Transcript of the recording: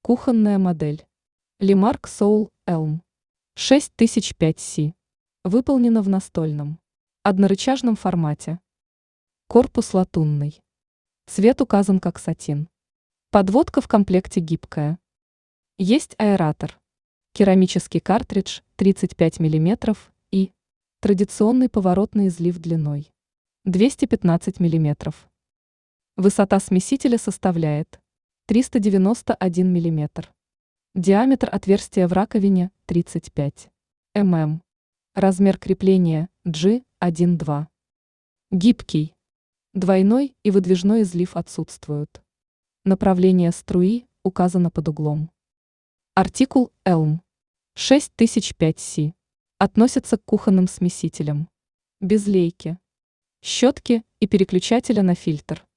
Кухонная модель. Limark Soul Elm 6005C. Выполнена в настольном, однорычажном формате. Корпус латунный. Цвет указан как сатин. Подводка в комплекте гибкая. Есть аэратор. Керамический картридж 35 мм и традиционный поворотный излив длиной 215 мм. Высота смесителя составляет 391 мм. Диаметр отверстия в раковине 35 мм. Размер крепления G1-2. Гибкий. Двойной и выдвижной излив отсутствуют. Направление струи указано под углом. Артикул Elm 6005C. Относится к кухонным смесителям. Без лейки, щетки и переключателя на фильтр.